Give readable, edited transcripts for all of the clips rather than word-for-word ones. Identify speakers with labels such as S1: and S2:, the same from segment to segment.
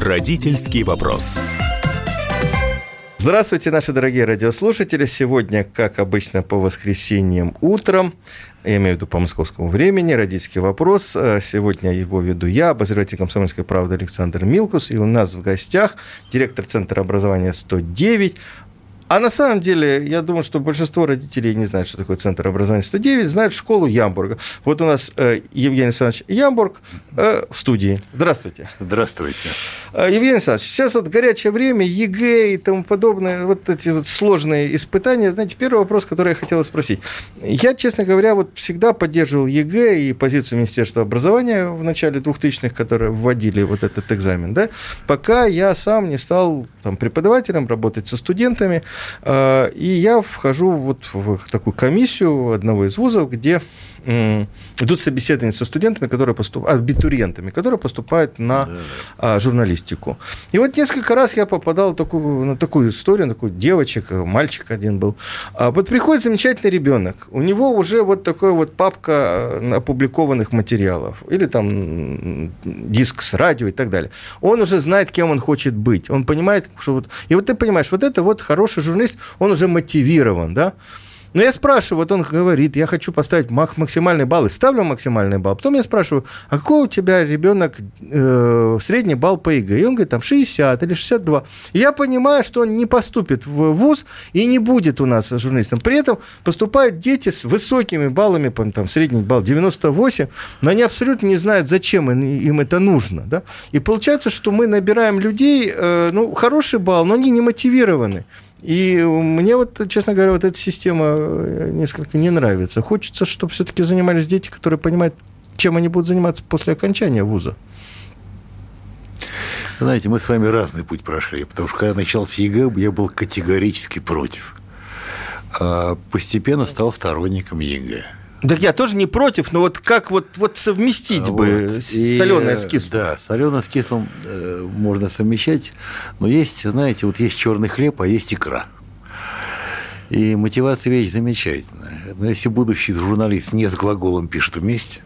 S1: Родительский вопрос.
S2: Здравствуйте, наши дорогие радиослушатели. Сегодня, как обычно, по воскресеньям утром, я имею в виду по московскому времени, «Родительский вопрос». Сегодня его веду я, обозреватель «Комсомольской правды» Александр Милкус. И у нас в гостях директор Центра образования 109. А на самом деле, я думаю, что большинство родителей не знают, что такое Центр образования 109, знают школу Ямбурга. Вот у нас Евгений Александрович Ямбург в студии. Здравствуйте.
S3: Здравствуйте.
S2: Евгений Александрович, сейчас вот горячее время, ЕГЭ и тому подобное, вот эти вот сложные испытания. Знаете, первый вопрос, который я хотел спросить. Я, честно говоря, вот всегда поддерживал ЕГЭ и позицию Министерства образования в начале 2000-х, которые вводили вот этот экзамен, да, пока я сам не стал там преподавателем, работать со студентами. И я вхожу вот в такую комиссию одного из вузов, где идут собеседования со студентами, абитуриентами, которые поступают на журналистику. И вот несколько раз я попадал на такую историю, на такую девочек, мальчик один был. Вот приходит замечательный ребенок, у него уже вот такая вот папка опубликованных материалов, или там диск с радио и так далее. Он уже знает, кем он хочет быть. Он понимает, что вот... И вот ты понимаешь, вот это вот хороший журналист, он уже мотивирован, да? Но я спрашиваю, вот он говорит, я хочу поставить максимальный балл, и ставлю максимальный балл. Потом я спрашиваю, а какой у тебя ребенок средний балл по ЕГЭ? И он говорит, там 60 или 62. И я понимаю, что он не поступит в вуз и не будет у нас журналистом. При этом поступают дети с высокими баллами, там средний балл 98, но они абсолютно не знают, зачем им это нужно. Да? И получается, что мы набираем людей, хороший балл, но они не мотивированы. И мне вот, честно говоря, вот эта система несколько не нравится. Хочется, чтобы все-таки занимались дети, которые понимают, чем они будут заниматься после окончания вуза.
S3: Знаете, мы с вами разный путь прошли, потому что когда начался ЕГЭ, я был категорически против. А постепенно стал сторонником ЕГЭ.
S2: Так я тоже не против, но вот как вот совместить бы соленое с кислым? Да,
S3: соленое с кислым можно совмещать, но есть, знаете, вот есть черный хлеб, а есть икра. И мотивация вещь замечательная. Но если будущий журналист не с глаголом пишет вместе...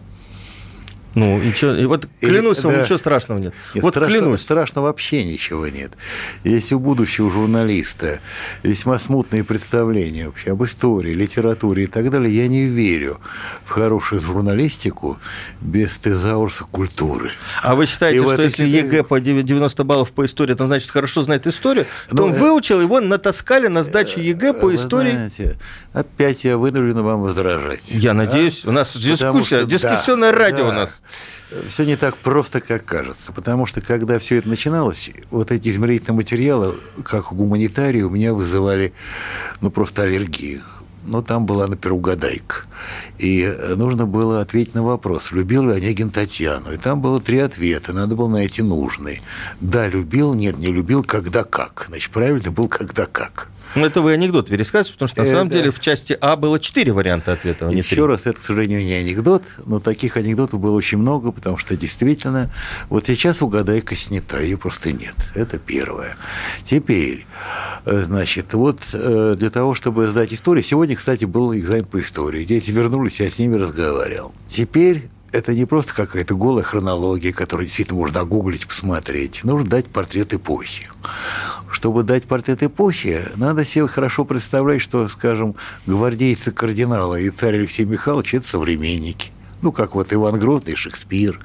S2: Ну, и что, и вот клянусь вам, ничего страшного нет. Вот клянусь.
S3: Страшного вообще ничего нет. Если у будущего журналиста весьма смутные представления вообще об истории, литературе и так далее, я не верю в хорошую журналистику без тезаурса культуры.
S2: А вы считаете, что если ЕГЭ по 90 баллов по истории, то значит хорошо знает историю, то он выучил, его натаскали на сдачу ЕГЭ по истории?
S3: Знаете, опять я вынужден вам возражать.
S2: Я надеюсь, у нас дискуссия, дискуссионное радио у нас.
S3: Все не так просто, как кажется. Потому что, когда все это начиналось, вот эти измерительные материалы, как гуманитарии, у меня вызывали просто аллергию. Там была, например, угадайка. И нужно было ответить на вопрос, любил ли Онегин Татьяну. И там было 3 ответа, надо было найти нужный. Да, любил, нет, не любил, когда как. Значит, правильно был когда как.
S2: Это вы анекдот пересказываете, потому что на самом деле в части А было 4 варианта ответа, а не 3.
S3: Еще раз, это, к сожалению, не анекдот, но таких анекдотов было очень много, потому что действительно, вот сейчас угадайка снята, ее просто нет. Это первое. Теперь, значит, вот для того, чтобы сдать историю, сегодня, кстати, был экзамен по истории. Дети вернулись, я с ними разговаривал. Теперь это не просто какая-то голая хронология, которую действительно можно гуглить, посмотреть. Нужно дать портрет эпохи. Чтобы дать портрет эпохи, надо себе хорошо представлять, что, скажем, гвардейцы кардинала и царь Алексей Михайлович – это современники. Как вот Иван Грозный, Шекспир.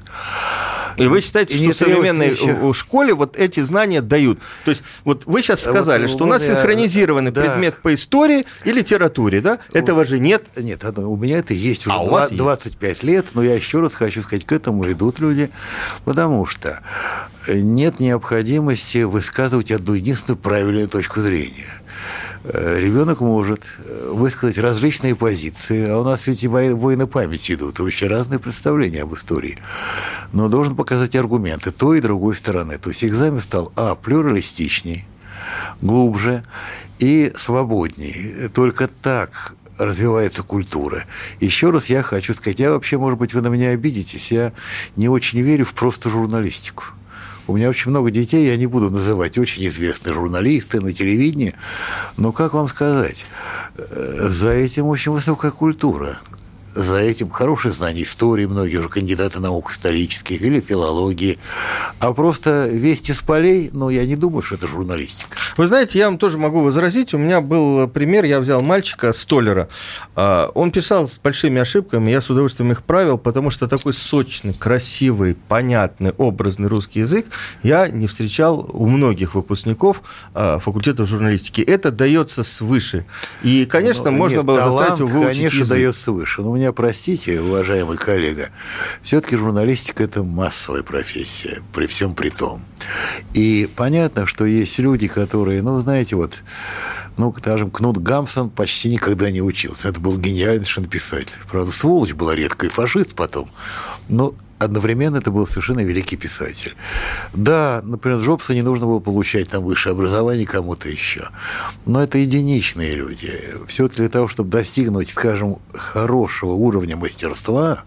S2: И вы считаете, что в современной школе вот эти знания дают? То есть вот вы сейчас сказали, что у нас синхронизированный предмет по истории и литературе, да? Этого же нет?
S3: Нет, у меня это есть уже 25 лет, но я еще раз хочу сказать, к этому идут люди, потому что нет необходимости высказывать одну единственную правильную точку зрения. Ребенок может высказать различные позиции, а у нас ведь и войны памяти идут, очень разные представления об истории. Но должен показать аргументы той и другой стороны. То есть экзамен стал плюралистичней, глубже и свободней. Только так развивается культура. Еще раз я хочу сказать, вообще, может быть, вы на меня обидитесь, я не очень верю в просто журналистику. У меня очень много детей, я не буду называть, очень известные журналисты на телевидении, но, как вам сказать, за этим очень высокая культура. за этим хорошее знание истории, многие уже кандидаты наук исторических или филологии, а просто вести с полей, я не думаю, что это журналистика.
S2: Вы знаете, я вам тоже могу возразить. У меня был пример, я взял мальчика, столера. Он писал с большими ошибками, я с удовольствием их правил, потому что такой сочный, красивый, понятный, образный русский язык я не встречал у многих выпускников факультета журналистики. Это дается свыше. И, конечно, можно было заставить его выучить
S3: конечно,
S2: язык.
S3: дается свыше. Но меня простите, уважаемый коллега, все-таки журналистика – это массовая профессия, при всем при том. И понятно, что есть люди, которые, скажем, Кнут Гамсон почти никогда не учился. Это был гениальный писатель. Правда, сволочь была редкая, фашист потом. Но одновременно это был совершенно великий писатель. Да, например, Джобсу не нужно было получать высшее образование кому-то еще. Но это единичные люди. Все-таки для того, чтобы достигнуть, скажем, хорошего уровня мастерства,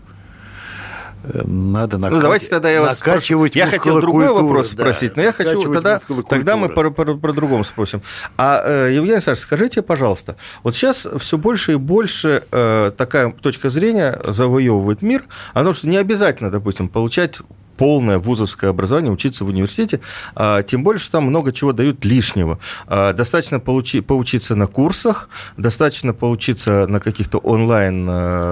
S3: надо
S2: давайте тогда я вас спрошу. Я хотел другой вопрос спросить, но я хочу тогда мы про другом спросим. Евгений Александрович, скажите, пожалуйста, вот сейчас все больше и больше такая точка зрения завоевывает мир, что не обязательно, допустим, получать полное вузовское образование, учиться в университете, тем более, что там много чего дают лишнего. Достаточно поучиться на курсах, достаточно поучиться на каких-то онлайн,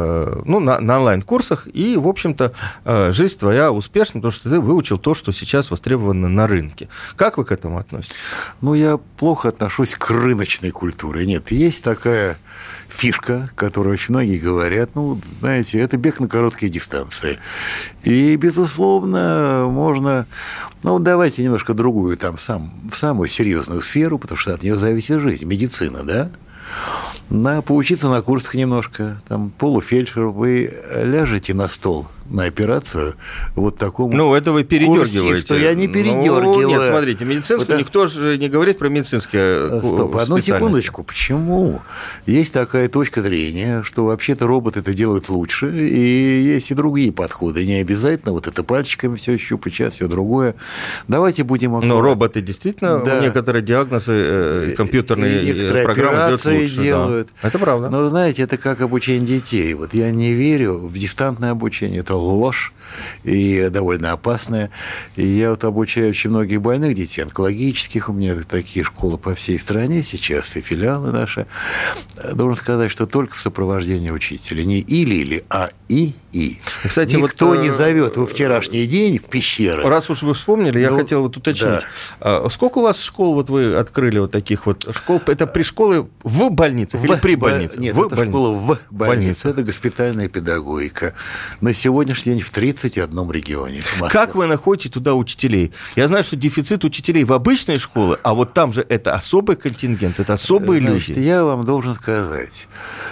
S2: на онлайн-курсах, и, в общем-то, жизнь твоя успешна, потому что ты выучил то, что сейчас востребовано на рынке. Как вы к этому относитесь?
S3: Я плохо отношусь к рыночной культуре. Нет, есть такая фишка, которую очень многие говорят, знаете, это бег на короткие дистанции. И, безусловно, можно, давайте немножко другую, самую серьезную сферу, потому что от нее зависит жизнь, медицина, да? Поучиться на курсах немножко, полуфельдшер, вы ляжете на стол на операцию такому
S2: это вы передергиваете.
S3: Курсисту. Я не передергиваю.
S2: Нет, смотрите, медицинскую никто же не говорит про медицинское
S3: Стоп, одну секундочку. Почему? Есть такая точка зрения, что вообще-то роботы это делают лучше, и есть и другие подходы. Не обязательно это пальчиками все щупать, сейчас все другое. Давайте будем аккуратны.
S2: Но роботы действительно, некоторые диагнозы компьютерные программы делают. Да. Это правда.
S3: Но, знаете, это как обучение детей. Я не верю в дистантное обучение. Это ложь и довольно опасная. И я обучаю очень многих больных детей, онкологических. У меня такие школы по всей стране сейчас, и филиалы наши. Должен сказать, что только в сопровождении учителя. Не или, а и. Кстати, никто не зовет во вчерашний день в пещеры.
S2: Раз уж вы вспомнили, я хотел уточнить. Да. Сколько у вас школ вы открыли таких школ? Это при школе в больницах или при больнице?
S3: Нет, это школа в больнице. Это госпитальная педагогика. На сегодняшний день в 31 регионе.
S2: Как вы находите туда учителей? Я знаю, что дефицит учителей в обычной школе, а там же это особый контингент, это особые люди.
S3: Я вам должен сказать,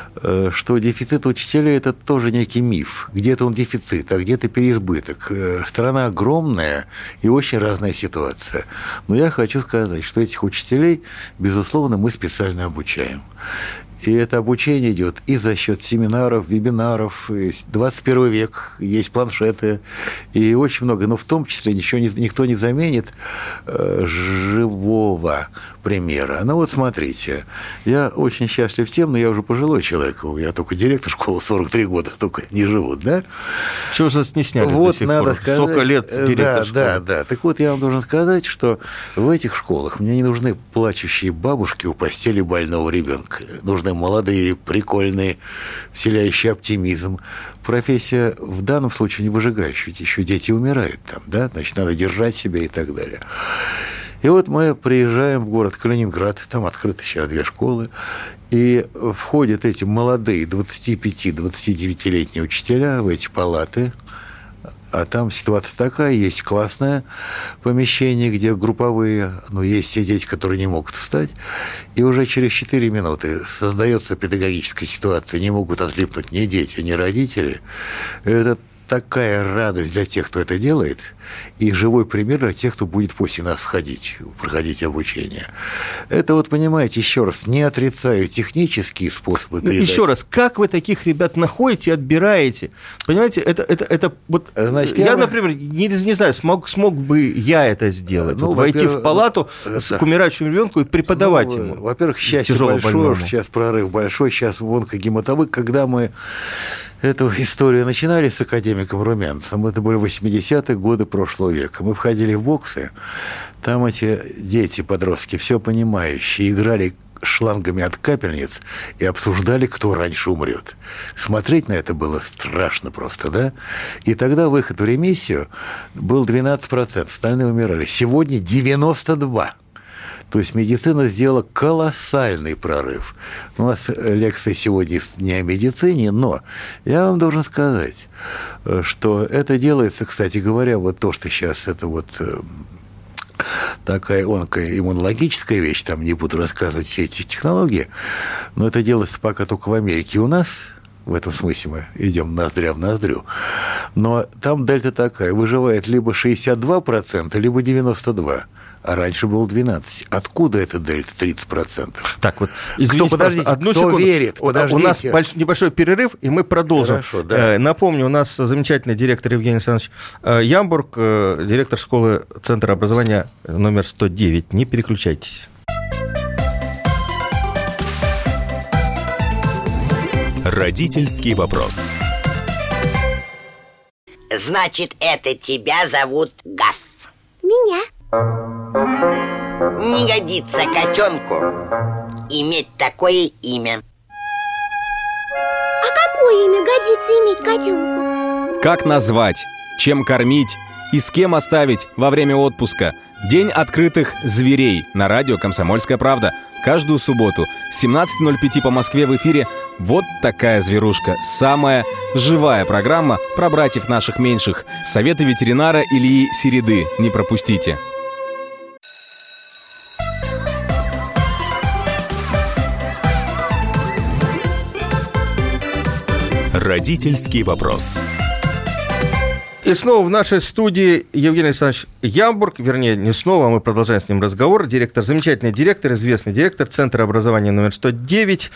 S3: что дефицит учителей – это тоже некий миф. Где-то он дефицит, а где-то переизбыток. Страна огромная и очень разная ситуация. Но я хочу сказать, что этих учителей, безусловно, мы специально обучаем. И это обучение идет и за счет семинаров, вебинаров. 21 век, есть планшеты, и очень много. Но в том числе никто не заменит живого примера. Смотрите, я очень счастлив тем, но я уже пожилой человек. Я только директор школы, 43 года, только не живут, да?
S2: Чего же не сняли до сих
S3: надо
S2: пор? Столько лет директор школы.
S3: Да. Так я вам должен сказать, что в этих школах мне не нужны плачущие бабушки у постели больного ребенка. Нужны молодые, прикольные, вселяющие оптимизм. Профессия в данном случае не выжигающая, ведь еще дети умирают там, да? Значит, надо держать себя и так далее. И мы приезжаем в город Калининград, там открыты сейчас 2 школы, и входят эти молодые 25-29-летние учителя в эти палаты. А там ситуация такая, есть классное помещение, где групповые, есть те дети, которые не могут встать, и уже через 4 минуты создается педагогическая ситуация, не могут отлипнуть ни дети, ни родители. Это такая радость для тех, кто это делает, и живой пример для тех, кто будет после нас проходить обучение. Это понимаете, еще раз, не отрицаю технические способы передачи.
S2: Еще раз, как вы таких ребят находите, отбираете? Понимаете, это
S3: Значит,
S2: я, например, не знаю, смог бы я это сделать. Войти в палату к умирающему ребенку и преподавать ему.
S3: Во-первых, счастье большое, сейчас прорыв большой, сейчас в онкогематологии, когда мы эту историю начинали с академиком Румянцевым. Это были 80-е годы прошлого века. Мы входили в боксы, там эти дети, подростки, все понимающие, играли шлангами от капельниц и обсуждали, кто раньше умрет. Смотреть на это было страшно просто, да? И тогда выход в ремиссию был 12%, остальные умирали. Сегодня 92%. То есть медицина сделала колоссальный прорыв. У нас лекция сегодня не о медицине, но я вам должен сказать, что это делается, кстати говоря, вот то, что сейчас это вот такая онкоиммунологическая вещь, там не буду рассказывать все эти технологии, но это делается пока только в Америке. У нас, в этом смысле, мы идем ноздря в ноздрю, но там дельта такая, выживает либо 62%, либо 92%. А раньше было 12%. Откуда это дельта 30%?
S2: Так, вот, извините, одну
S3: кто
S2: секунду.
S3: Верит? Подождите.
S2: У нас небольшой перерыв, и мы продолжим.
S3: Хорошо, да.
S2: Напомню, у нас замечательный директор Евгений Александрович Ямбург, директор школы Центра образования номер 109. Не переключайтесь.
S1: Родительский вопрос.
S4: Значит, это тебя зовут Гав?
S5: Меня.
S4: Не годится котенку иметь такое имя.
S5: А какое имя годится иметь котенку?
S6: Как назвать, чем кормить и с кем оставить во время отпуска? День открытых зверей на радио «Комсомольская правда». Каждую субботу с 17:05 по Москве в эфире «Вот такая зверушка». Самая живая программа про братьев наших меньших. Советы ветеринара Ильи Середы. Не пропустите.
S1: Родительский вопрос.
S2: И снова в нашей студии Евгений Александрович Ямбург, вернее, не снова, мы продолжаем с ним разговор, замечательный директор, известный директор Центра образования номер 109.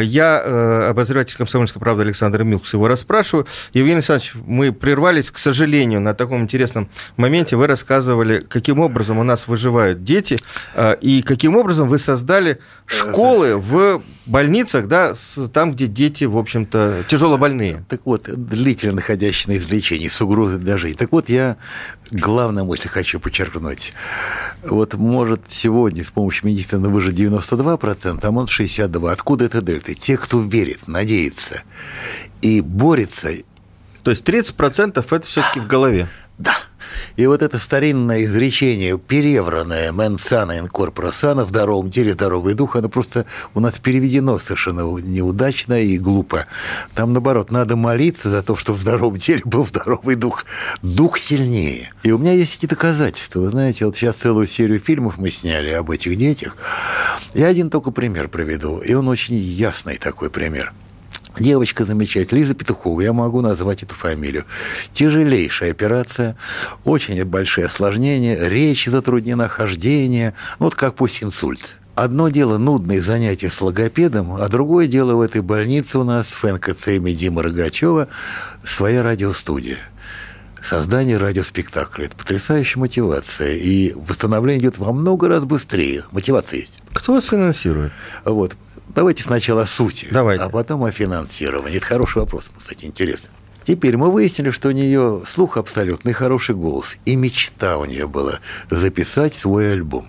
S2: Я, обозреватель «Комсомольской правды» Александр Милкус, его расспрашиваю. Евгений Александрович, мы прервались, к сожалению, на таком интересном моменте. Вы рассказывали, каким образом у нас выживают дети, и каким образом вы создали школы в больницах, да, там, где дети, в общем-то, тяжелобольные.
S3: Так вот, длительно находящиеся на излечении, с угрозой для жизни. Так вот, я главную мысль хочу подчеркнуть. Вот может сегодня с помощью медицины выжить 92%, а может 62%. Откуда это дельта? Те, кто верит, надеется и борется.
S2: То есть 30% это все-таки в голове.
S3: Да. И вот это старинное изречение, перевранное «mens sana in corpore sano», в здоровом теле здоровый дух, оно просто у нас переведено совершенно неудачно и глупо. Там, наоборот, надо молиться за то, чтобы в здоровом теле был здоровый дух. Дух сильнее. И у меня есть эти доказательства. Вы знаете, вот сейчас целую серию фильмов мы сняли об этих детях. Я один только пример приведу, и он очень ясный такой пример. Девочка замечательная, Лиза Петухова, я могу назвать эту фамилию. Тяжелейшая операция, очень большие осложнения, речь затруднена, хождение, вот как пусть инсульт. Одно дело нудные занятия с логопедом, а другое дело в этой больнице у нас, в НКЦ имени Димы Рогачева, своя радиостудия. Создание радиоспектакля. Это потрясающая мотивация. И восстановление идет во много раз быстрее. Мотивация есть.
S2: Кто вас финансирует?
S3: Вот. Давайте сначала о сути,
S2: Давайте.
S3: А потом о финансировании. Это хороший вопрос, кстати, интересный. Теперь мы выяснили, что у нее слух абсолютный, хороший голос. И мечта у нее была записать свой альбом.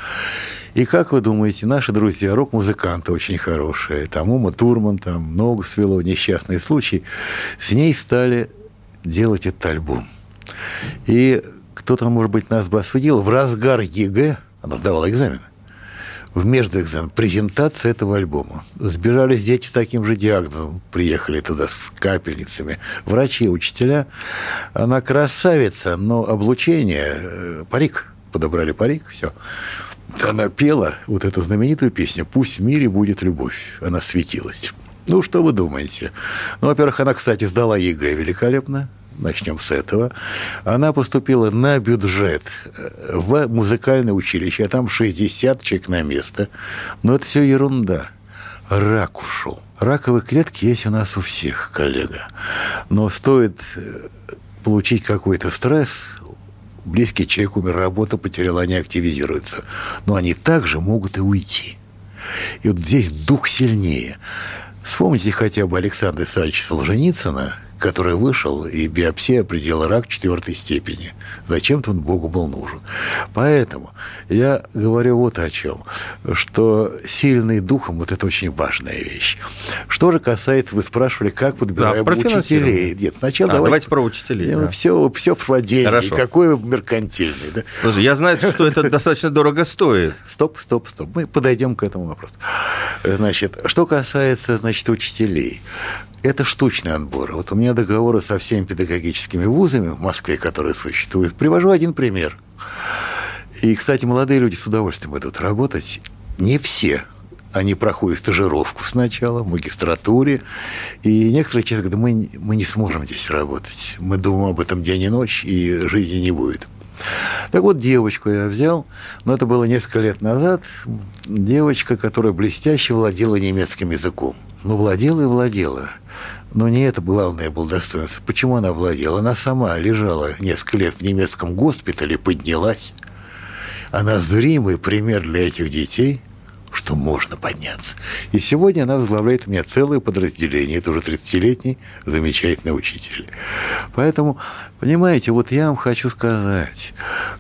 S3: И как вы думаете, наши друзья, рок-музыканты очень хорошие, там Ума Турман, там ногу свело, несчастный случай, с ней стали делать этот альбом. И кто-то, может быть, нас бы осудил, в разгар ЕГЭ, она сдавала экзамен, в межэкзамен, презентация этого альбома. Сбежались дети с таким же диагнозом, приехали туда с капельницами, врачи, учителя. Она красавица, но облучение, парик, подобрали парик, все. Она пела вот эту знаменитую песню «Пусть в мире будет любовь». Она светилась. Ну, что вы думаете? Ну, во-первых, она, кстати, сдала ЕГЭ великолепно. Начнем с этого. Она поступила на бюджет в музыкальное училище, а там 60 человек на место. Но это все ерунда. Рак ушел. Раковые клетки есть у нас у всех, коллега. Но стоит получить какой-то стресс, близкий человек умер, работу потерял, они активизируются. Но они также могут и уйти. И вот здесь дух сильнее. Вспомните хотя бы Александра Исаевича Солженицына, который вышел, и биопсия определила рак 4 степени. Зачем-то он Богу был нужен. Поэтому я говорю вот о чем, что сильный духом – вот это очень важная вещь. Что же касается, вы спрашивали, как подбираем учителей. Нет, сначала
S2: давайте про учителей. Да.
S3: Все про деньги, какой меркантильный. Да?
S2: Слушай, я знаю, что это достаточно дорого стоит.
S3: Стоп. Мы подойдем к этому вопросу. Значит, что касается, учителей. Это штучный отбор. Вот у меня договоры со всеми педагогическими вузами в Москве, которые существуют. Привожу один пример. И, кстати, молодые люди с удовольствием идут работать. Не все. Они проходят стажировку сначала в магистратуре. И некоторые честно говорят, мы не сможем здесь работать. Мы думаем об этом день и ночь, и жизни не будет. Так вот, девочку я взял, но это было несколько лет назад. Девочка, которая блестяще владела немецким языком. Владела и владела. Но не это главное было достоинство. Почему она владела? Она сама лежала несколько лет в немецком госпитале, поднялась. Она зримый пример для этих детей, что можно подняться. И сегодня она возглавляет у меня целое подразделение. Это уже 30-летний замечательный учитель. Поэтому, понимаете, вот я вам хочу сказать,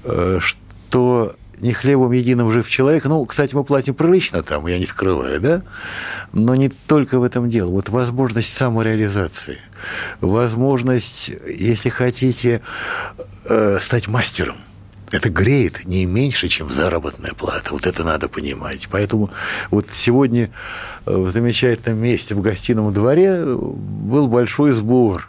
S3: что не хлебом единым жив человек. Кстати, мы платим прилично там, я не скрываю, да? Но не только в этом дело. Вот возможность самореализации, возможность, если хотите, стать мастером. Это греет не меньше, чем заработная плата. Вот это надо понимать. Поэтому вот сегодня в замечательном месте в гостином дворе был большой сбор.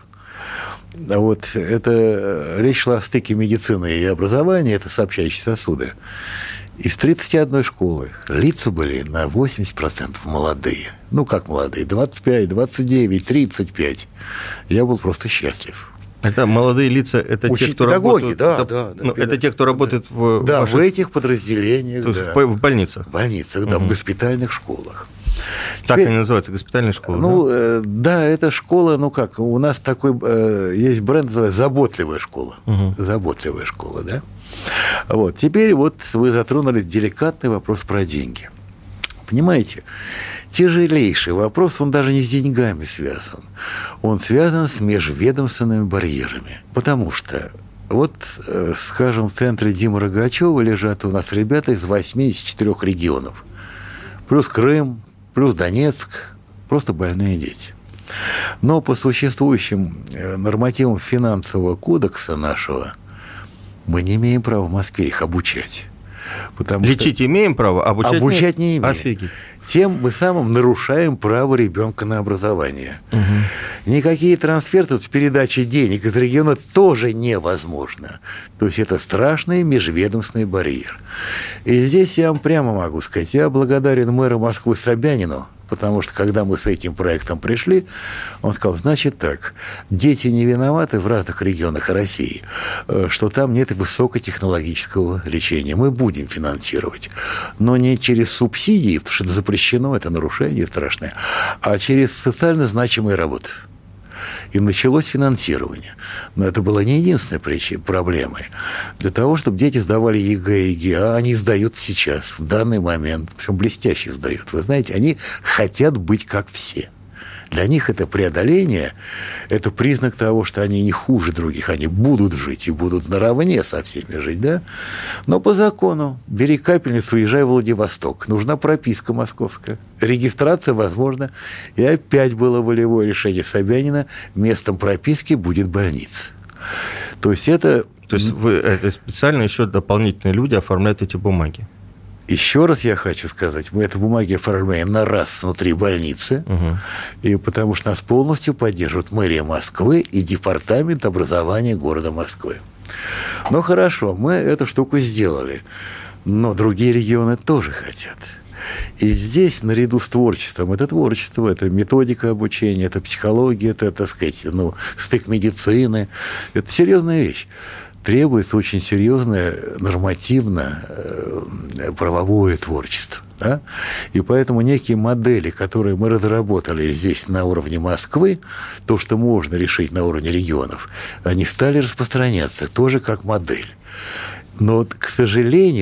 S3: Вот это речь шла о стыке медицины и образования, это сообщающие сосуды. Из 31 школы лица были на 80% молодые. Как молодые? 25, 29, 35. Я был просто счастлив.
S2: Это молодые лица, это те, кто
S3: педагоги,
S2: работают... это те, кто работает в...
S3: Да, в этих подразделениях.
S2: То есть в больницах?
S3: В больницах, да, в госпитальных школах.
S2: Так они называются, госпитальные школы,
S3: да, это школа, у нас такой есть бренд, называется «Заботливая школа». Заботливая школа, да. Вот, теперь вот вы затронули деликатный вопрос про деньги. Понимаете, тяжелейший вопрос, он даже не с деньгами связан. Он связан с межведомственными барьерами. Потому что, скажем, в центре Димы Рогачева лежат у нас ребята из 84 регионов. Плюс Крым, плюс Донецк, просто больные дети. Но по существующим нормативам финансового кодекса мы не имеем права в Москве их обучать.
S2: Лечить имеем право,
S3: обучать не имеем.
S2: Офигеть.
S3: Тем мы самым нарушаем право ребенка на образование. Никакие трансферты с передачей денег из региона тоже невозможно. То есть это страшный межведомственный барьер. И здесь я вам прямо могу сказать, я благодарен мэру Москвы Собянину, потому что, когда мы с этим проектом пришли, он сказал, значит так, дети не виноваты в разных регионах России, что там нет высокотехнологического лечения. Мы будем финансировать, но не через субсидии, потому что это запрещено, это нарушение страшное, а через социально значимые работы. И началось финансирование. Но это была не единственной проблемой. Для того, чтобы дети сдавали ЕГЭ и ЕГЭ, они сдают сейчас, в данный момент, причем блестяще сдают. Вы знаете, они хотят быть как все. Для них это преодоление, это признак того, что они не хуже других, они будут жить и будут наравне со всеми жить, да? Но по закону бери капельницу, езжай в Владивосток. Нужна прописка московская. Регистрация возможна. И опять было волевое решение Собянина, местом прописки будет больница. То есть это
S2: специально еще дополнительные люди оформляют эти бумаги?
S3: Еще раз я хочу сказать, мы эту бумагу оформляем на раз внутри больницы, и потому что нас полностью поддерживают мэрия Москвы и департамент образования города Москвы. Ну, хорошо, мы эту штуку сделали, но другие регионы тоже хотят. И здесь, наряду с творчеством, это творчество, это методика обучения, это психология, это, так сказать, стык медицины, это серьезная вещь. Требуется очень серьезное нормативно-правовое творчество. Да? И поэтому некие модели, которые мы разработали здесь на уровне Москвы, то, что можно решить на уровне регионов, они стали распространяться тоже как модель. Но, к сожалению,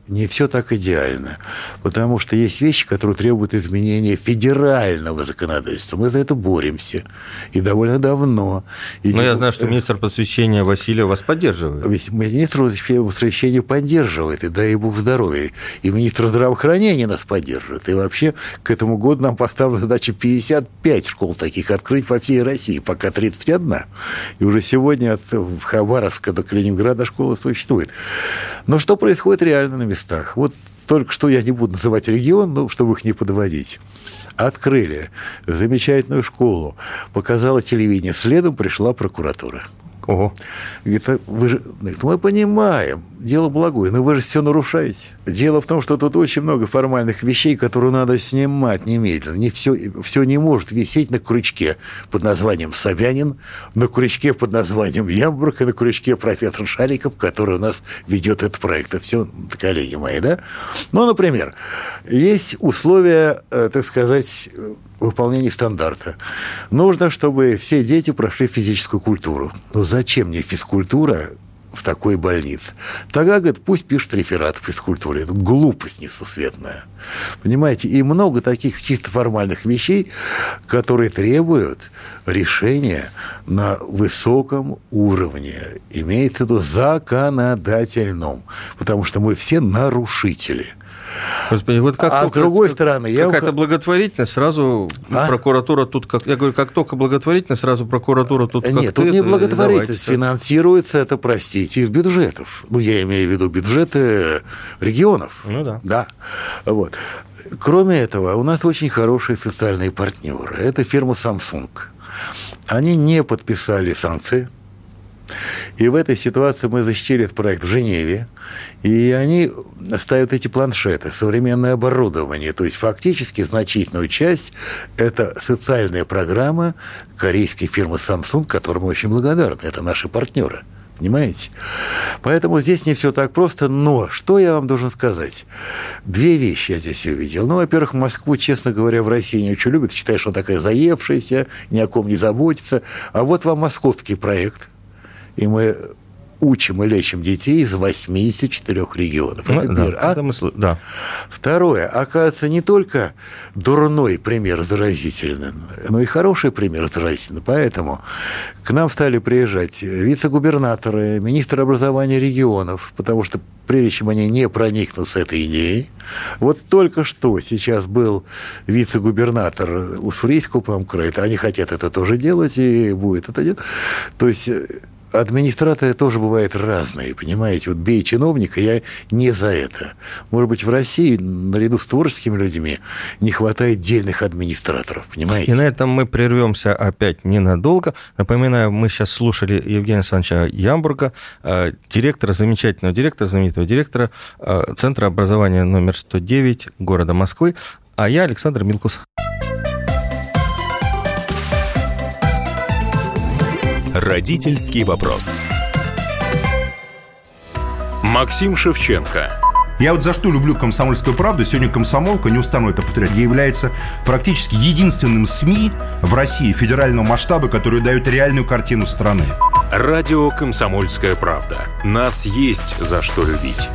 S3: не все так идеально, потому что есть вещи, которые требуют изменения федерального законодательства. Мы за это боремся, и довольно давно.
S2: Но я знаю, что министр просвещения Васильев вас поддерживает.
S3: Министр просвещения поддерживает, и дай бог здоровья. И министр здравоохранения нас поддерживает. И вообще к этому году нам поставлена задача 55 школ таких открыть по всей России, пока 31. И уже сегодня от Хабаровска до Калининграда школа существует. Но что происходит реально на местах? Вот только что я не буду называть регион, но чтобы их не подводить. Открыли замечательную школу, показало телевидение, следом пришла прокуратура.
S2: Ого.
S3: Говорит, мы понимаем, дело благое, но вы же все нарушаете. Дело в том, что тут очень много формальных вещей, которые надо снимать немедленно. Не все не может висеть на крючке под названием Собянин, на крючке под названием Ямбург и на крючке профессор Шариков, который у нас ведет этот проект. Это все коллеги мои, да? Ну, например, есть условия, так сказать, выполнения стандарта. Нужно, чтобы все дети прошли физическую культуру. Но зачем мне физкультура в такой больнице? Тогда, говорит, пусть пишут реферат в физкультуре. Это глупость несусветная. Понимаете? И много таких чисто формальных вещей, которые требуют решения на высоком уровне. Имеется в виду законодательном. Потому что мы все нарушители.
S2: Господи, вот как
S3: с другой стороны...
S2: Какая-то благотворительность, сразу прокуратура тут... Я говорю, как только благотворительность, сразу прокуратура тут...
S3: Нет, тут не благотворительность. Финансируется это, простите, из бюджетов. Ну, я имею в виду бюджеты регионов.
S2: Ну, да.
S3: Да. Вот. Кроме этого, у нас очень хорошие социальные партнеры. Это фирма Samsung. Они не подписали санкции. И в этой ситуации мы защитили этот проект в Женеве, и они ставят эти планшеты, современное оборудование. То есть, фактически, значительную часть – это социальная программа корейской фирмы Samsung, которой мы очень благодарны. Это наши партнеры. Понимаете? Поэтому здесь не все так просто. Но что я вам должен сказать? Две вещи я здесь увидел. Ну, во-первых, Москву, честно говоря, в России не очень любят. Считают, что она такая заевшаяся, ни о ком не заботится. А вот вам московский проект. И мы учим и лечим детей из 84 регионов. Это первое. Да. Второе. Оказывается, не только дурной пример заразительный, но и хороший пример заразительный. Поэтому к нам стали приезжать вице-губернаторы, министры образования регионов, потому что прежде чем они не проникнут с этой идеей. Вот только что сейчас был вице-губернатор Уссурийского, по-моему, края. Они хотят это тоже делать, и будет это делать. То есть... Администраторы тоже бывают разные, понимаете? Вот бей чиновника, я не за это. Может быть, в России, наряду с творческими людьми, не хватает дельных администраторов, понимаете?
S2: И на этом мы прервемся опять ненадолго. Напоминаю, мы сейчас слушали Евгения Александровича Ямбурга, знаменитого директора Центра образования номер 109 города Москвы, а я Александр Милкус.
S1: Родительский вопрос.
S7: Максим Шевченко.
S8: Я вот за что люблю «Комсомольскую правду». Сегодня «Комсомолка», не устану это повторять, является практически единственным СМИ в России федерального масштаба, который дает реальную картину страны.
S7: Радио «Комсомольская правда». Нас есть за что любить.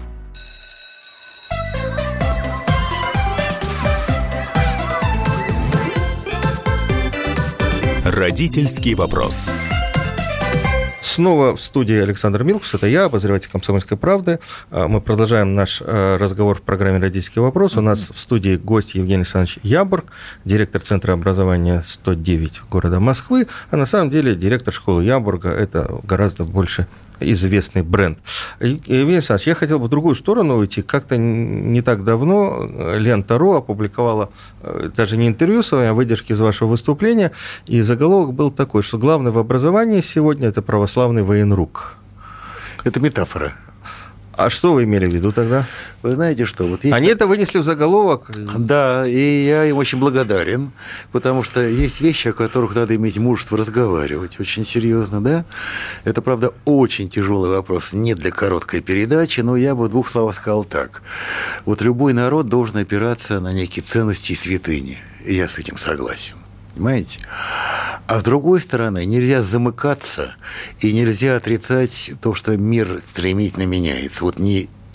S1: Родительский вопрос.
S2: Снова в студии Александр Милкус, это я, обозреватель «Комсомольской правды». Мы продолжаем наш разговор в программе «Родительский вопрос». У нас в студии гость Евгений Александрович Ямбург, директор Центра образования 109 города Москвы, а на самом деле директор школы Ямбурга – это гораздо больше известный бренд. Евгений Александрович, я хотел бы в другую сторону уйти. Как-то не так давно Лента.ру опубликовала даже не интервью с вами, а выдержки из вашего выступления, и заголовок был такой, что главное в образовании сегодня – это православный военрук.
S3: Это метафора.
S2: А что вы имели в виду тогда?
S3: Вы знаете, что... Вот есть...
S2: Они это вынесли в заголовок.
S3: Да, и я им очень благодарен, потому что есть вещи, о которых надо иметь мужество разговаривать очень серьезно, да? Это, правда, очень тяжелый вопрос, не для короткой передачи, но я бы в двух словах сказал так. Вот любой народ должен опираться на некие ценности и святыни, и я с этим согласен. Понимаете? А с другой стороны, нельзя замыкаться и нельзя отрицать то, что мир стремительно меняется. Вот не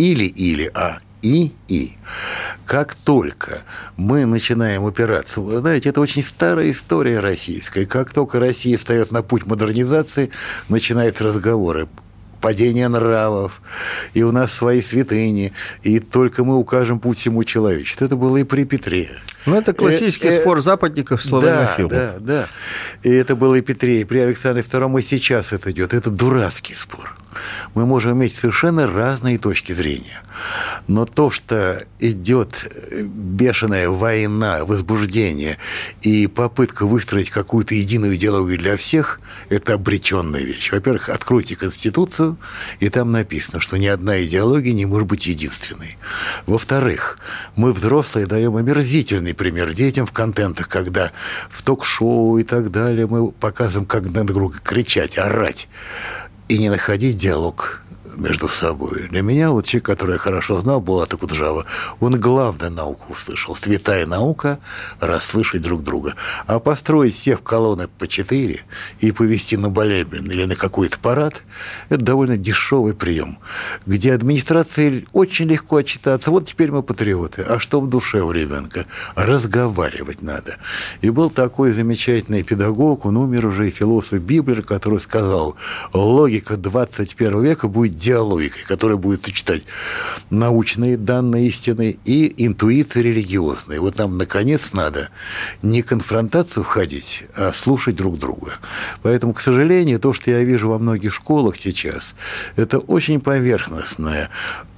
S3: или-или, а и. Как только мы начинаем упираться, вы знаете, это очень старая история российская. Как только Россия встает на путь модернизации, начинаются разговоры. Падение нравов, и у нас свои святыни, и только мы укажем путь всему человечеству. Это было и при Петре.
S2: Ну, это классический спор западников с славянофилов.
S3: Да. И это было и при Александре II, и сейчас это идет. Это дурацкий спор. Мы можем иметь совершенно разные точки зрения. Но то, что идет бешеная война, возбуждение и попытка выстроить какую-то единую идеологию для всех, это обреченная вещь. Во-первых, откройте Конституцию, и там написано, что ни одна идеология не может быть единственной. Во-вторых, мы, взрослые, даем омерзительный пример детям в контентах, когда в ток-шоу и так далее мы показываем, как друг друга кричать, орать, и не находить диалог между собой. Для меня, вот человек, который я хорошо знал, Булат Акуджава, он главную науку услышал. Святая наука – расслышать друг друга. А построить всех в колонны по 4 и повести на молебен или на какой-то парад – это довольно дешевый прием, где администрации очень легко отчитаться. Вот теперь мы патриоты. А что в душе у ребенка? Разговаривать надо. И был такой замечательный педагог, он умер уже, и философ Библер, который сказал, логика 21 века будет диалогикой, которая будет сочетать научные данные истины и интуиции религиозные. Вот нам, наконец, надо не конфронтацию входить, а слушать друг друга. Поэтому, к сожалению, то, что я вижу во многих школах сейчас, это очень поверхностная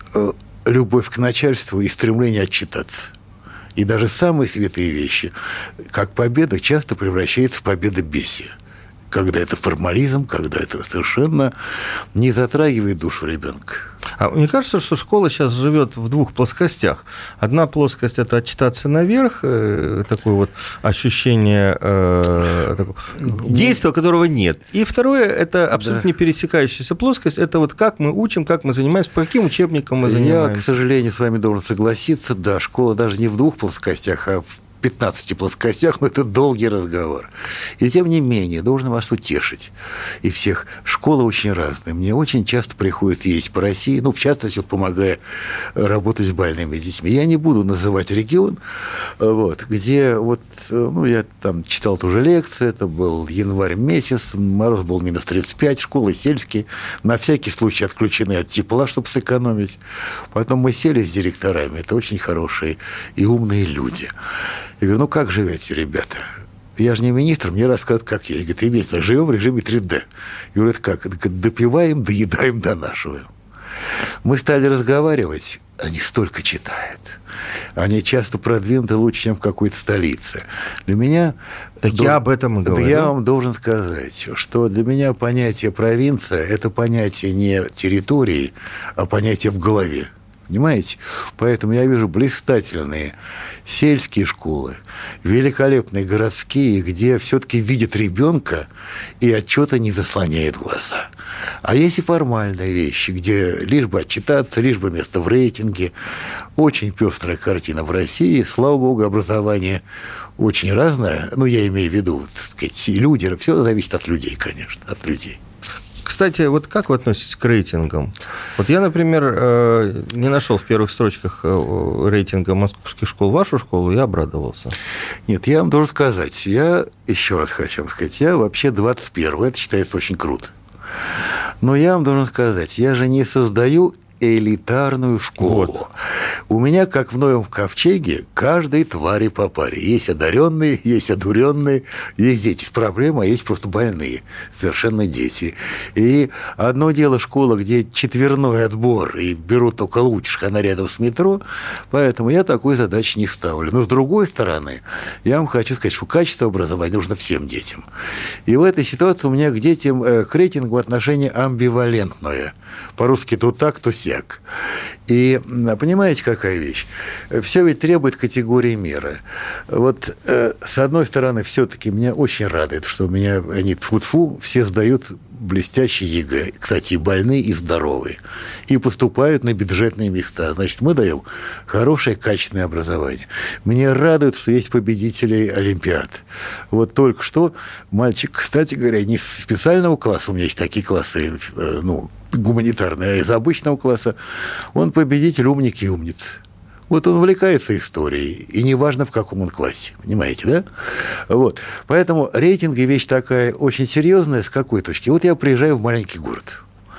S3: любовь к начальству и стремление отчитаться. И даже самые святые вещи, как победа, часто превращаются в победобесие. Когда это формализм, когда это совершенно не затрагивает душу ребенка.
S2: А мне кажется, что школа сейчас живет в двух плоскостях. Одна плоскость – это отчитаться наверх, такое вот ощущение действия, которого нет. И второе – это абсолютно не пересекающаяся плоскость. Это вот как мы учим, как мы занимаемся, по каким учебникам мы занимаемся.
S3: Я, к сожалению, с вами должен согласиться. Да, школа даже не в двух плоскостях, а в 15 плоскостях, но это долгий разговор. И тем не менее, должен вас утешить. И всех. Школы очень разные. Мне очень часто приходится ездить по России, в частности, помогая работать с больными детьми. Я не буду называть регион, где я там читал тоже лекции, это был январь месяц, мороз был минус 35, школы сельские, на всякий случай отключены от тепла, чтобы сэкономить. Потом мы сели с директорами, это очень хорошие и умные люди. Я говорю, как живете, ребята? Я же не министр, мне рассказывают, как я. Я говорю, министр, живем в режиме 3D. Я говорю, это как? Допиваем, доедаем, донашиваем. Мы стали разговаривать, они столько читают. Они часто продвинуты лучше, чем в какой-то столице. Для меня...
S2: Я об этом и говорю.
S3: Я вам должен сказать, что для меня понятие провинция – это понятие не территории, а понятие в голове. Понимаете? Поэтому я вижу блистательные сельские школы, великолепные городские, где все-таки видят ребенка и отчета не заслоняет глаза. А есть и формальные вещи, где лишь бы отчитаться, лишь бы место в рейтинге. Очень пестрая картина в России. Слава богу, образование очень разное. Я имею в виду, люди. Все зависит от людей, конечно, от людей.
S2: Кстати, вот как вы относитесь к рейтингам? Вот я, например, не нашел в первых строчках рейтинга московских школ вашу школу, я обрадовался.
S3: Нет, я вам должен сказать, я еще раз хочу вам сказать, я вообще 21-й, это считается очень круто. Но я вам должен сказать, я же не создаю элитарную школу. Вот. У меня, как в Ноевом ковчеге, каждой твари по паре. Есть одаренные, есть одуренные, есть дети с проблемой, а есть просто больные. Совершенно дети. И одно дело школа, где четверной отбор, и берут только лучших, она рядом с метро, поэтому я такой задачи не ставлю. Но, с другой стороны, я вам хочу сказать, что качество образования нужно всем детям. И в этой ситуации у меня к детям, к рейтингу отношение амбивалентное. По-русски то так, то сяк. И понимаете, какая вещь? Все ведь требует категории меры. Вот с одной стороны, все-таки меня очень радует, что у меня они тьфу-тьфу, все сдают блестящие ЕГЭ. Кстати, и больные, и здоровые. И поступают на бюджетные места. Значит, мы даем хорошее, качественное образование. Мне радует, что есть победители Олимпиад. Вот только что мальчик, кстати говоря, не из специального класса, у меня есть такие классы, гуманитарный, а из обычного класса, он победитель, умник и умница. Вот он увлекается историей, и неважно, в каком он классе, понимаете, да? Вот. Поэтому рейтинги вещь такая очень серьезная, с какой точки? Вот я приезжаю в маленький город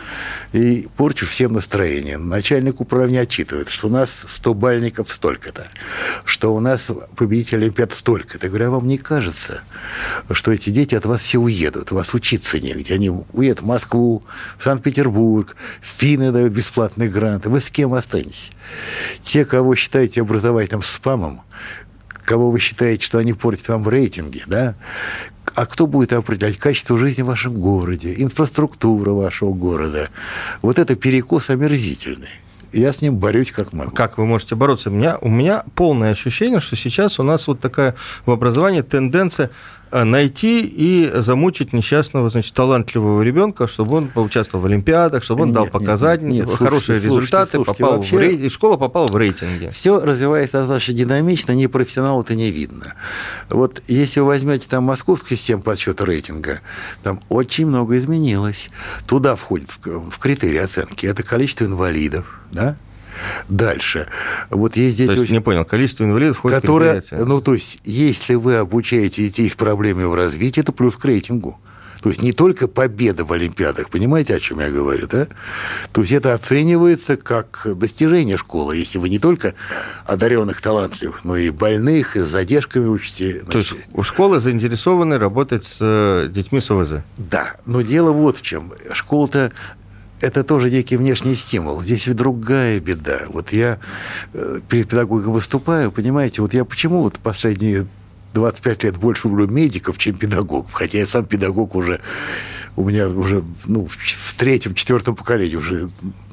S3: и порчу всем настроение. Начальник управления отчитывает, что у нас 100 бальников столько-то, что у нас победитель Олимпиад столько-то. Я говорю, а вам не кажется, что эти дети от вас все уедут, у вас учиться негде? Они уедут в Москву, в Санкт-Петербург, финны дают бесплатные гранты. Вы с кем останетесь? Те, кого считаете образовательным спамом, кого вы считаете, что они портят вам в рейтинге, да? А кто будет определять качество жизни в вашем городе, инфраструктура вашего города? Вот это перекос омерзительный. Я с ним борюсь как могу.
S2: Как вы можете бороться? У меня полное ощущение, что сейчас у нас вот такая в образовании тенденция найти и замучить несчастного, значит, талантливого ребенка, чтобы он поучаствовал в олимпиадах, чтобы он дал показания, хорошие результаты, попал в рейтинг, школа попала в рейтинги.
S3: Все развивается достаточно динамично, непрофессионалу это не видно. Вот если вы возьмете там московскую систему подсчета рейтинга, там очень много изменилось. Туда входит в критерии оценки это количество инвалидов, да? Дальше. Вот есть дети...
S2: То есть, не понял, количество инвалидов входит в критерии оценки.
S3: Ну, то есть, если вы обучаете детей с проблемами в развитии, это плюс к рейтингу. То есть, не только победа в олимпиадах, понимаете, о чем я говорю, да? То есть, это оценивается как достижение школы, если вы не только одаренных, талантливых, но и больных, и с задержками учите.
S2: То есть, школы заинтересованы работать с детьми с ОВЗ?
S3: Да, но дело вот в чем. Школа-то это тоже некий внешний стимул. Здесь ведь другая беда. Вот я перед педагогом выступаю, понимаете, вот я почему вот последние 25 лет больше люблю медиков, чем педагогов, хотя я сам педагог уже, у меня уже в 3-4 поколении уже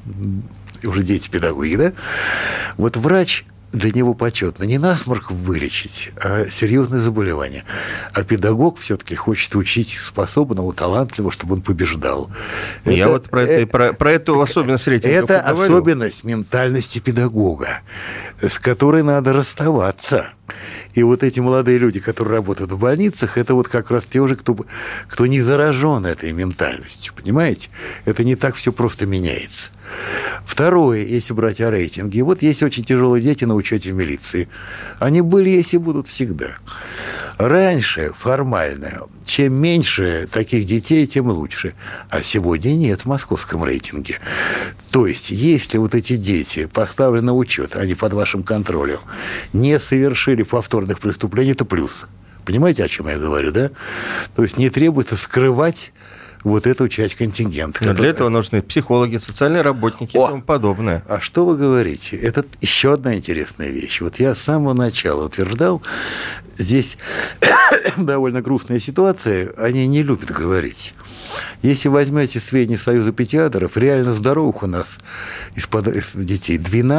S3: дети педагоги, да? Вот врач... Для него почетно не насморк вылечить, а серьезное заболевание. А педагог все-таки хочет учить способного, талантливого, чтобы он побеждал.
S2: Я вот про эту особенность рейтингов
S3: это особенность ментальности педагога, с которой надо расставаться. И вот эти молодые люди, которые работают в больницах, это вот как раз те уже, кто не заражен этой ментальностью, понимаете? Это не так все просто меняется. Второе, если брать о рейтинге, вот есть очень тяжелые дети на учете в милиции. Они были, есть и будут всегда. Раньше формально, чем меньше таких детей, тем лучше. А сегодня нет в московском рейтинге. То есть, если вот эти дети поставлены на учет, они под вашим контролем, не совершили повторных преступлений, это плюс. Понимаете, о чем я говорю, да? То есть, не требуется скрывать вот эту часть контингента.
S2: Но для этого нужны психологи, социальные работники и тому подобное.
S3: А что вы говорите? Это еще одна интересная вещь. Вот я с самого начала утверждал, здесь довольно грустная ситуация, они не любят говорить. Если возьмете сведения Союза педиатров, реально здоровых у нас из детей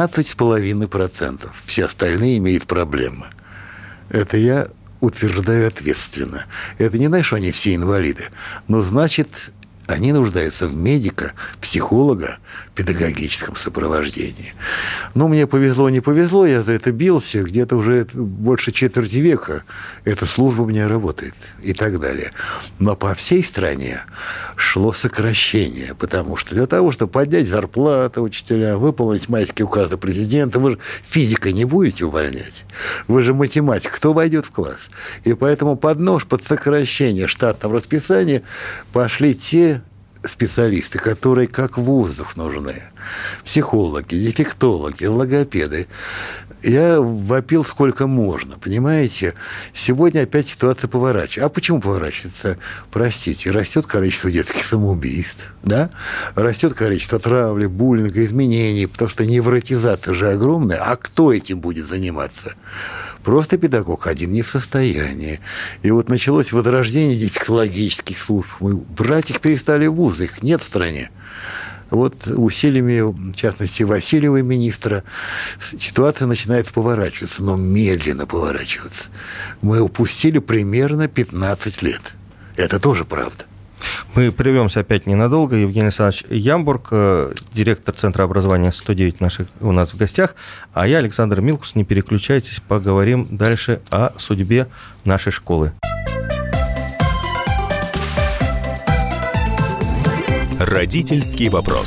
S3: 12,5%. Все остальные имеют проблемы. Это я утверждаю ответственно. Это не значит, что они все инвалиды, но значит, они нуждаются в медика, психолога, педагогическом сопровождении. Ну, мне повезло, не повезло, я за это бился, где-то уже больше четверти века эта служба у меня работает и так далее. Но по всей стране шло сокращение, потому что для того, чтобы поднять зарплату учителям, выполнить майские указы президента, вы же физикой не будете увольнять, вы же математик, кто войдет в класс? И поэтому под нож, под сокращение штатного расписания пошли те специалисты, которые как воздух нужны. Психологи, дефектологи, логопеды. Я вопил сколько можно, понимаете? Сегодня опять ситуация поворачивается. А почему поворачивается? Простите, растет количество детских самоубийств, да? Растет количество травли, буллинга, изменений, потому что невротизация же огромная. А кто этим будет заниматься? Просто педагог один не в состоянии. И вот началось возрождение дефектологических служб. Мы брать их перестали в вузы, их нет в стране. Вот усилиями, в частности, Васильева, министра, ситуация начинает поворачиваться, но медленно поворачиваться. Мы упустили примерно 15 лет. Это тоже правда.
S2: Мы прервемся опять ненадолго. Евгений Александрович Ямбург, директор Центра образования 109 у нас в гостях. А я, Александр Милкус. Не переключайтесь, поговорим дальше о судьбе нашей школы.
S1: Родительский вопрос.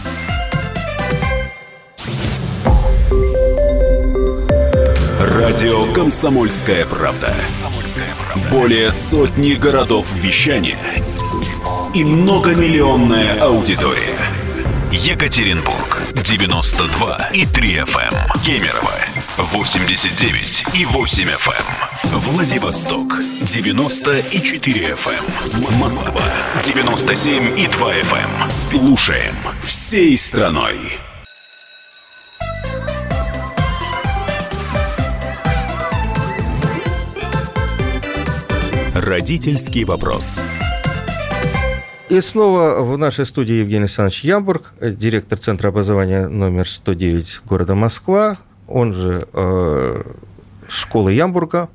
S1: Радио «Комсомольская правда». Более сотни городов вещания и многомиллионная аудитория. Екатеринбург 92,3 FM, Кемерово 89,8 FM, Владивосток 90,4 FM, Москва 97,2 FM. Слушаем всей страной. Родительский вопрос.
S2: И снова в нашей студии Евгений Александрович Ямбург, директор Центра образования номер 109 города Москва, он же школы Ямбурга.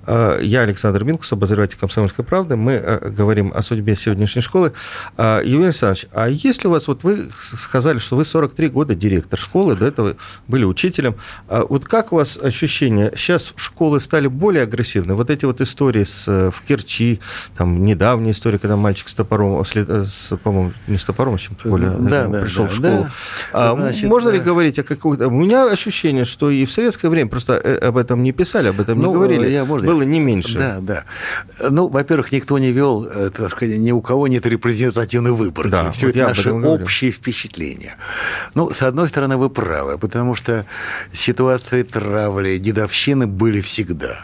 S2: Я Александр Минкус, обозреватель «Комсомольской правды». Мы говорим о судьбе сегодняшней школы. Евгений Александрович, а если у вас, вот вы сказали, что вы 43 года директор школы, до этого были учителем, вот как у вас ощущение, сейчас школы стали более агрессивны? Вот эти вот истории в Керчи, там недавняя история, когда мальчик с топором, по-моему, не с топором, чем более пришел в школу. Можно ли говорить о какой-то... У меня ощущение, что и в советское время просто об этом не писали, об этом не говорили. Было не меньше.
S3: Да. Ну, во-первых, никто не вел, так сказать, ни у кого нет репрезентативной выборки.
S2: Да,
S3: все
S2: вот
S3: это наши общие впечатления. Ну, с одной стороны, вы правы, потому что ситуации травли, дедовщины были всегда.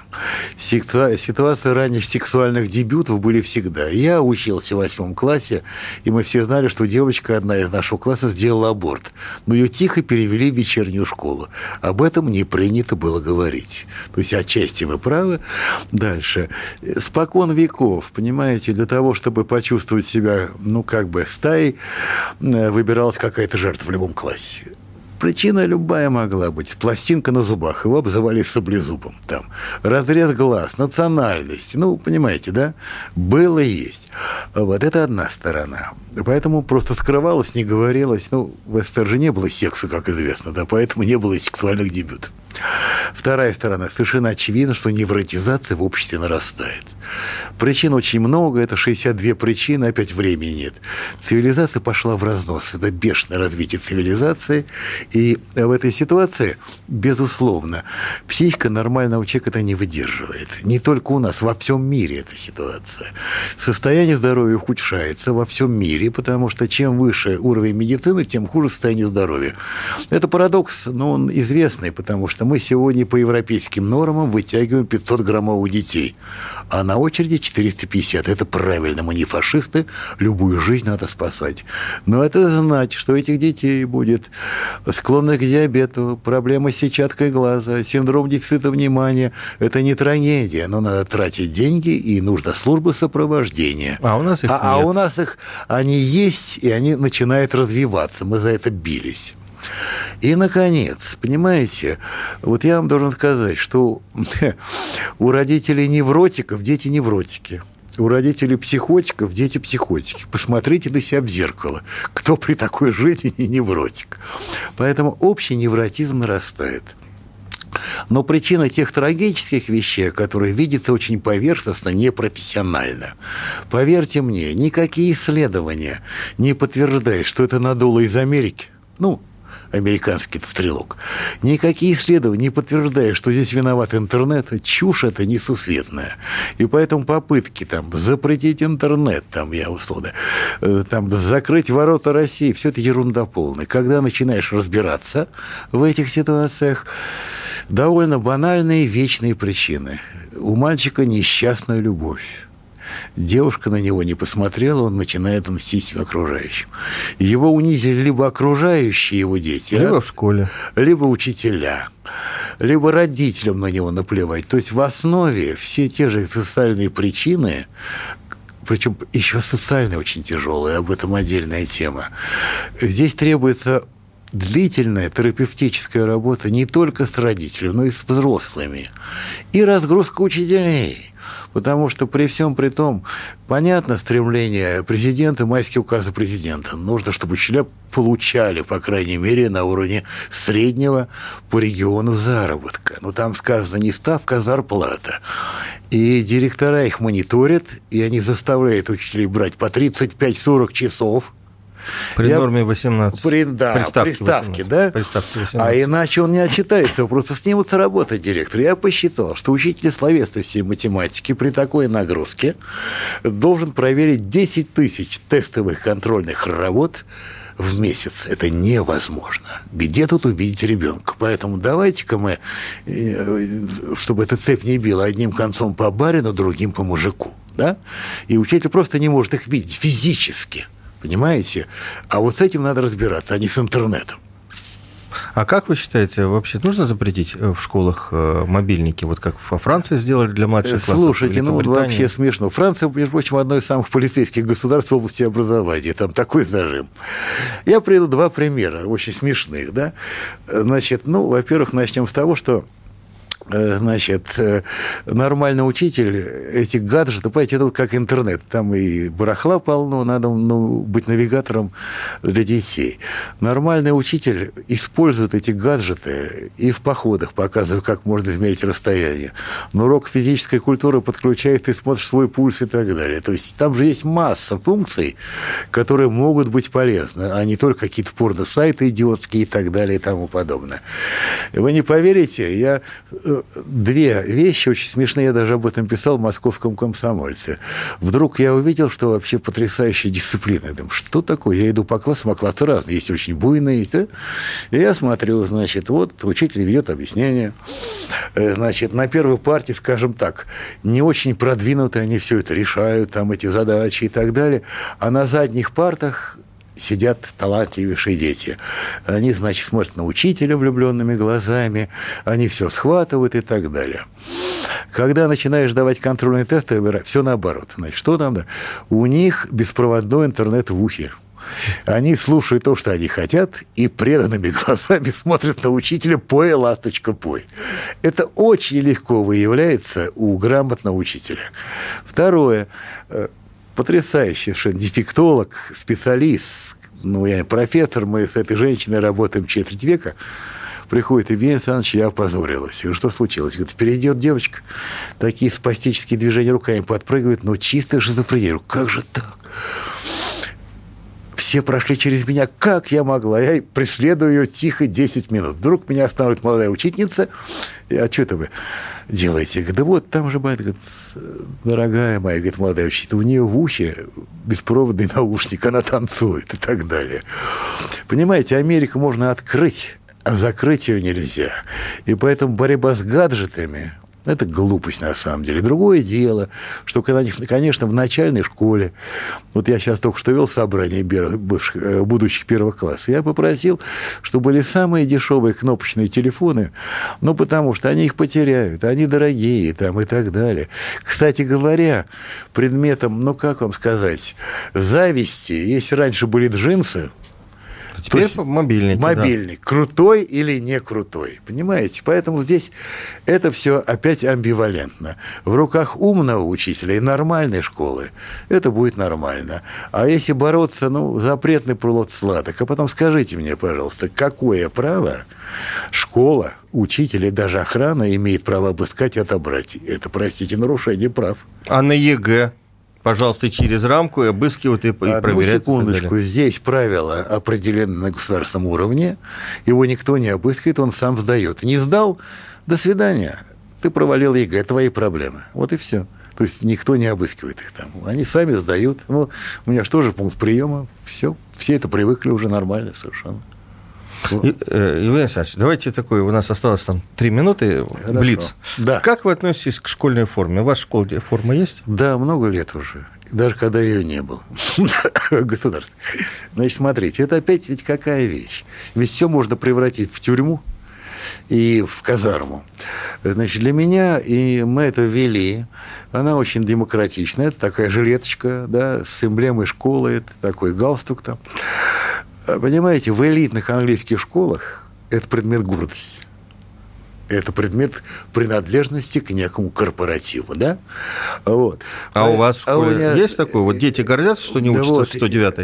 S3: Ситуации ранних сексуальных дебютов были всегда. Я учился в 8 классе, и мы все знали, что девочка одна из нашего класса сделала аборт. Но ее тихо перевели в вечернюю школу. Об этом не принято было говорить. То есть, отчасти вы правы. Дальше. Спокон веков, понимаете, для того, чтобы почувствовать себя, стаей, выбиралась какая-то жертва в любом классе. Причина любая могла быть. Пластинка на зубах, его обзывали саблезубом. Там. Разрез глаз, национальность. Понимаете, да? Было и есть. Вот это одна сторона. Поэтому просто скрывалось, не говорилось. В СССР же не было секса, как известно, да, поэтому не было сексуальных дебютов. Вторая сторона. Совершенно очевидно, что невротизация в обществе нарастает. Причин очень много. Это 62 причины. Опять времени нет. Цивилизация пошла в разнос. Это бешеное развитие цивилизации. И в этой ситуации, безусловно, психика нормального человека это не выдерживает. Не только у нас, во всем мире эта ситуация. Состояние здоровья ухудшается во всем мире, потому что чем выше уровень медицины, тем хуже состояние здоровья. Это парадокс, но он известный, потому что мы сегодня по европейским нормам вытягиваем 500 граммов у детей, а на очереди 450. Это правильно, мы не фашисты, любую жизнь надо спасать. Но это значит, что этих детей будет склонность к диабету, проблемы с сетчаткой глаза, синдром дефицита внимания. Это не трагедия, но надо тратить деньги, и нужна служба сопровождения.
S2: А у нас их нет.
S3: А у нас они есть, и они начинают развиваться. Мы за это бились. И, наконец, понимаете, вот я вам должен сказать, что у родителей невротиков дети невротики. У родителей психотиков дети психотики. Посмотрите на себя в зеркало. Кто при такой жизни не невротик? Поэтому общий невротизм нарастает. Но причина тех трагических вещей, которые видятся очень поверхностно, непрофессионально. Поверьте мне, никакие исследования не подтверждают, что это надуло из Америки. Американский стрелок. Никакие исследования не подтверждают, что здесь виноват интернет. Чушь это несусветная. И поэтому попытки запретить интернет, закрыть ворота России, все это ерунда полная. Когда начинаешь разбираться в этих ситуациях, довольно банальные вечные причины. У мальчика несчастная любовь. Девушка на него не посмотрела, он начинает мстить всем окружающим. Его унизили либо окружающие его дети,
S2: либо в школе,
S3: либо учителя, либо родителям на него наплевать. То есть в основе все те же социальные причины, причем еще социально очень тяжелые, об этом отдельная тема. Здесь требуется длительная терапевтическая работа не только с родителями, но и с взрослыми. И разгрузка учителей. Потому что при всем при том, понятно, стремление президента, майские указы президента. Нужно, чтобы учителя получали, по крайней мере, на уровне среднего по региону заработка. Но там сказано не ставка, а зарплата. И директора их мониторят, и они заставляют учителей брать по 35-40 часов.
S2: При норме 18.
S3: Приставки, 18. Да?
S2: Приставки 18.
S3: А иначе он не отчитается, просто снимутся работать директор. Я посчитал, что учитель словесности и математики при такой нагрузке должен проверить 10 тысяч тестовых контрольных работ в месяц. Это невозможно. Где тут увидеть ребенка? Поэтому давайте-ка мы, чтобы эта цепь не била, одним концом по барину, другим по мужику. Да? И учитель просто не может их видеть физически. Понимаете? А вот с этим надо разбираться, а не с интернетом.
S2: А как вы считаете, вообще нужно запретить в школах мобильники, вот как во Франции сделали для младших классов?
S3: Слушайте, вообще смешно. Франция, между прочим, одно из самых полицейских государств в области образования. Там такой зажим. Я приведу два примера, очень смешных. Да? Значит, во-первых, начнем с того, что нормальный учитель, эти гаджеты, понимаете, это вот как интернет, там и барахла полно, надо быть навигатором для детей. Нормальный учитель использует эти гаджеты и в походах, показывая, как можно измерить расстояние. На урок физической культуры подключает, ты смотришь свой пульс и так далее. То есть там же есть масса функций, которые могут быть полезны, а не только какие-то порно-сайты идиотские и так далее и тому подобное. Вы не поверите, я... Две вещи очень смешные, я даже об этом писал в «Московском комсомольце». Вдруг я увидел, что вообще потрясающая дисциплина. Я думаю, что такое? Я иду по классам, а классы разные, есть очень буйные. И я смотрю, значит, вот учитель ведет объяснение. Значит, на первой партии, скажем так, не очень продвинутые, они все это решают, там эти задачи и так далее. А на задних партах сидят талантливейшие дети. Они, значит, смотрят на учителя влюбленными глазами, они все схватывают и так далее. Когда начинаешь давать контрольные тесты, все наоборот. Значит, что там? Да? У них беспроводной интернет в ухе. Они слушают то, что они хотят, и преданными глазами смотрят на учителя «Пой, ласточка, пой». Это очень легко выявляется у грамотного учителя. Второе. Потрясающий совершенно дефектолог, специалист, я профессор, мы с этой женщиной работаем четверть века, приходит Евгений Александрович, я опозорилась. Я говорю, что случилось? Говорит, впереди идет девочка, такие спастические движения руками подпрыгивают, чистая шизофрения. Как же так? Все прошли через меня, как я могла? Я преследую ее тихо 10 минут. Вдруг меня останавливает молодая учительница. А что это вы делаете? Говорит, да вот, там же, говорит, дорогая моя, говорит, молодая учительница, у нее в ухе беспроводный наушник, она танцует и так далее. Понимаете, Америку можно открыть, а закрыть ее нельзя. И поэтому борьба с гаджетами... Это глупость, на самом деле. Другое дело, что, конечно, в начальной школе, вот я сейчас только что вел собрание будущих первых классов, я попросил, чтобы были самые дешевые кнопочные телефоны, потому что они их потеряют, они дорогие там, и так далее. Кстати говоря, предметом, как вам сказать, зависти, если раньше были джинсы,
S2: теперь мобильник.
S3: Мобильник. Да. Крутой или не крутой. Понимаете? Поэтому здесь это все опять амбивалентно. В руках умного учителя и нормальной школы это будет нормально. А если бороться, запретный плод сладок. А потом скажите мне, пожалуйста, какое право школа, учитель и даже охрана имеет право обыскать и отобрать? Это, простите, нарушение прав.
S2: А на ЕГЭ? Пожалуйста, через рамку и обыскивают и проверяют.
S3: Одну секундочку. Здесь правила определены на государственном уровне. Его никто не обыскивает, он сам сдает. Не сдал? До свидания. Ты провалил ЕГЭ, твои проблемы. Вот и все. То есть никто не обыскивает их там. Они сами сдают. У меня же тоже пункт приема. Все это привыкли уже нормально совершенно.
S2: Евгений Александрович, давайте такой, у нас осталось 3 минуты, хорошо. Блиц.
S3: Да.
S2: Как вы относитесь к школьной форме? У вас в школе форма есть?
S3: Да, много лет уже. Даже когда ее не было. Государство. Значит, смотрите, это опять ведь какая вещь. Ведь все можно превратить в тюрьму и в казарму. Значит, для меня, и мы это ввели, она очень демократичная. Это такая жилеточка, да, с эмблемой школы, это такой галстук там. Понимаете, в элитных английских школах это предмет гордости. Это предмет принадлежности к некому корпоративу, да? Вот.
S2: А у вас в школе есть такое? Вот дети гордятся, что не учатся в 109-й?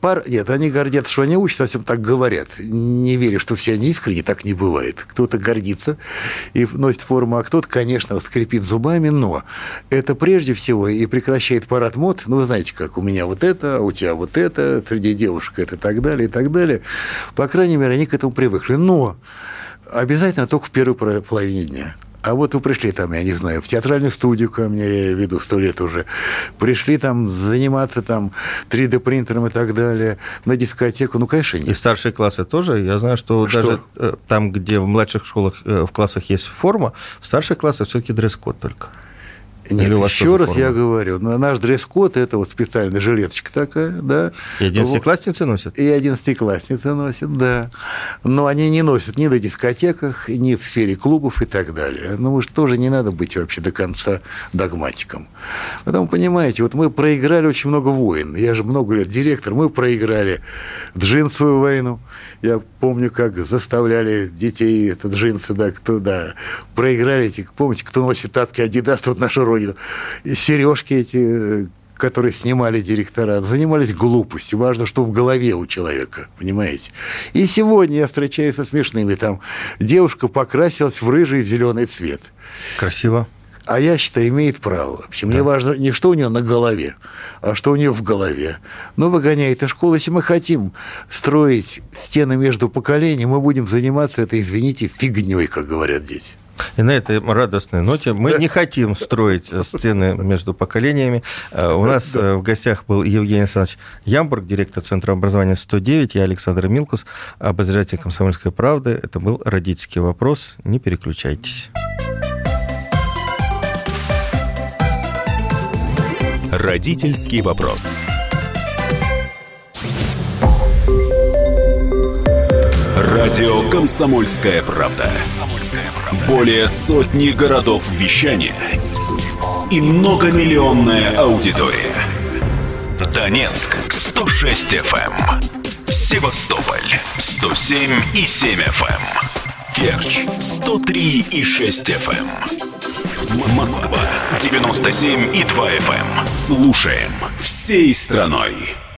S3: Нет, они гордятся, что они учатся, совсем так говорят. Не верю, что все они искренне, так не бывает. Кто-то гордится и носит форму, а кто-то, конечно, скрипит зубами, но это прежде всего и прекращает парад мод. Ну, вы знаете, как у меня вот это, а у тебя вот это, среди девушек это и так далее, и так далее. По крайней мере, они к этому привыкли. Но обязательно только в первой половине дня. А вот вы пришли там, я не знаю, в театральную студию ко мне, я веду 100 лет уже, пришли там заниматься там 3D-принтером и так далее, на дискотеку, ну, конечно, нет.
S2: И старшие классы тоже? Я знаю, что даже там, где в младших школах, в классах есть форма, в старших классах все-таки дресс-код только.
S3: Нет, еще раз я говорю, наш дресс-код – это вот специальная жилеточка такая, да.
S2: И 11-классницы носят?
S3: И 11-классницы носят, да. Но они не носят ни на дискотеках, ни в сфере клубов и так далее. Ну, уж тоже не надо быть вообще до конца догматиком. Потому, понимаете, вот мы проиграли очень много войн. Я же много лет директор, мы проиграли джинсовую войну. Я помню, как заставляли детей джинсы, проиграли эти, помните, кто носит тапки Adidas, вот наша родина. Сережки эти, которые снимали директора, занимались глупостью. Важно, что в голове у человека, понимаете. И сегодня я встречаюсь со смешными. Там девушка покрасилась в рыжий и в зеленый цвет.
S2: Красиво.
S3: А я считаю, имеет право. Вообще, мне важно не что у нее на голове, а что у нее в голове. Но выгоняет из школы. Если мы хотим строить стены между поколениями, мы будем заниматься этой, извините, фигней, как говорят дети.
S2: И на этой радостной ноте мы не хотим строить стены между поколениями. У нас в гостях был Евгений Александрович Ямбург, директор Центра образования 109. Я Александр Милкус, обозреватель «Комсомольской правды». Это был «Родительский вопрос». Не переключайтесь.
S1: Родительский вопрос. Радио «Комсомольская правда». Более сотни городов вещания и многомиллионная аудитория. Донецк 106 FM, Севастополь 107 и 7 FM, Керчь 103 и 6 FM, Москва 97 и 2 FM. Слушаем всей страной.